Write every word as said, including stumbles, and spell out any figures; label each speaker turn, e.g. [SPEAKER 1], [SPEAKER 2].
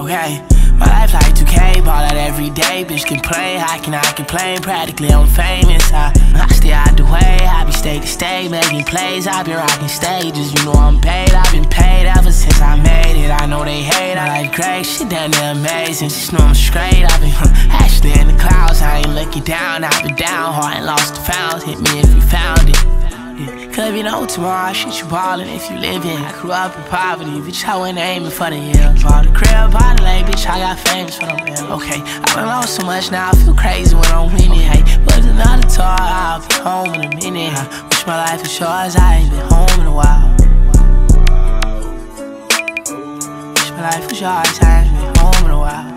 [SPEAKER 1] okay. My life like two K, ball out every day. Bitch complain, how can I complain? Practically I'm famous. I, I stay out the way, I be state to state, making plays. I been rocking stages, you know I'm paid. I've been paid ever since I made it. I know they hate, I like great, shit done there amazing. Just know I'm straight, I've been actually in the clouds. I ain't looking down, I've been down hard and lost the found. Hit me if you found it. Cause you know tomorrow, shit you ballin' if you live in. I grew up in poverty, bitch, I went aiming for the hill. Bought a crib, bought a lake, bitch, I got famous for them bills. Okay, I done lost so much now, I feel crazy when I'm winning. Hey, but another tour, I'll be home in a minute. I wish my life was yours, I ain't been home in a while. Wish my life was yours, I